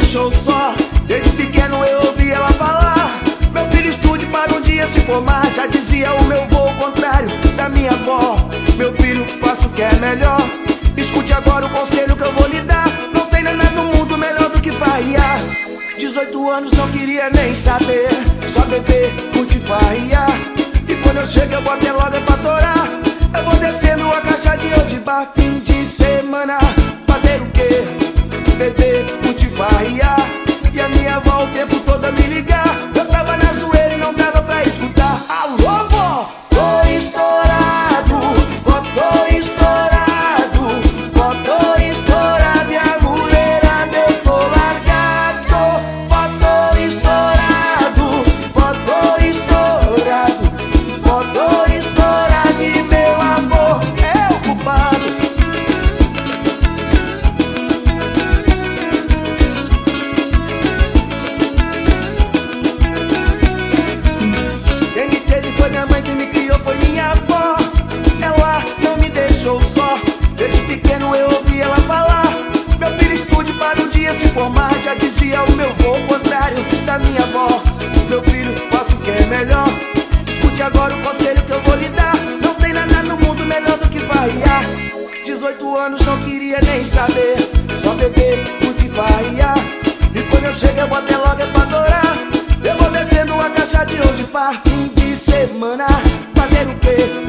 deixou só. Desde pequeno eu ouvi ela falar: meu filho, estude para um dia se formar. Já dizia o meu vô, o contrário da minha avó: meu filho, faça o que é melhor. Escute agora o conselho que eu vou lhe dar. Não tem nada no mundo melhor do que farriar. 18 anos não queria nem saber, só beber, curtir, farriar. E quando eu chego eu boto logo pra torar. Eu vou descendo a caixa de hoje bar, fim de semana. Fazer o quê? Beber, curtir, farriar. E a minha avó o tempo todo a me ligar. Eu tava na zoeira e não dava pra escutar. Alô, vó, tô estourado, vó, tô estourado, vó, tô estourado. E a mulherada eu tô largado. Vó, tô estourado, vó, tô estourado, vó, tô estourado. E meu amor é o culpado. Foi minha mãe que me criou, foi minha avó. Ela não me deixou só. Desde pequeno eu ouvi ela falar: meu filho, estude para um dia se formar. Já dizia o meu vô, o contrário da minha avó: meu filho, faça o que é melhor. Escute agora o conselho que eu vou lhe dar. Não tem nada no mundo melhor do que farriar. 18 anos não queria nem saber, só beber, curtir, farriar. E quando eu chego eu boto logo pra adorar. Eu vou descendo a caixa de hoje para fim de semana. Fazer o quê?